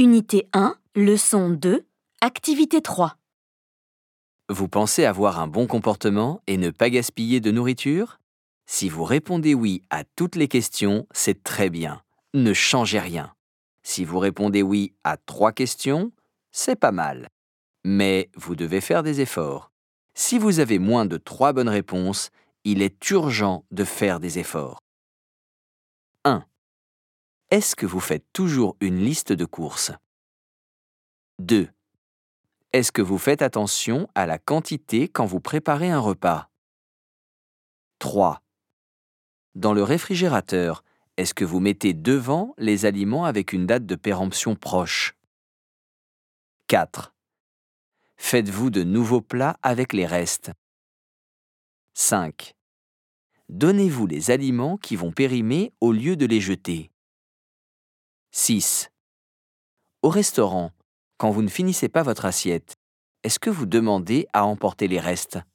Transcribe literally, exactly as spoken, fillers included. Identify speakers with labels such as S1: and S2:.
S1: Unité un, leçon deux, activité trois.
S2: Vous pensez avoir un bon comportement et ne pas gaspiller de nourriture? Si vous répondez oui à toutes les questions, c'est très bien. Ne changez rien. Si vous répondez oui à trois questions, c'est pas mal. Mais vous devez faire des efforts. Si vous avez moins de trois bonnes réponses, il est urgent de faire des efforts. un. Est-ce que vous faites toujours une liste de courses? deux. Est-ce que vous faites attention à la quantité quand vous préparez un repas? trois. Dans le réfrigérateur, est-ce que vous mettez devant les aliments avec une date de péremption proche? quatre. Faites-vous de nouveaux plats avec les restes? cinq. Donnez-vous les aliments qui vont périmer au lieu de les jeter? six. Au restaurant, quand vous ne finissez pas votre assiette, est-ce que vous demandez à emporter les restes?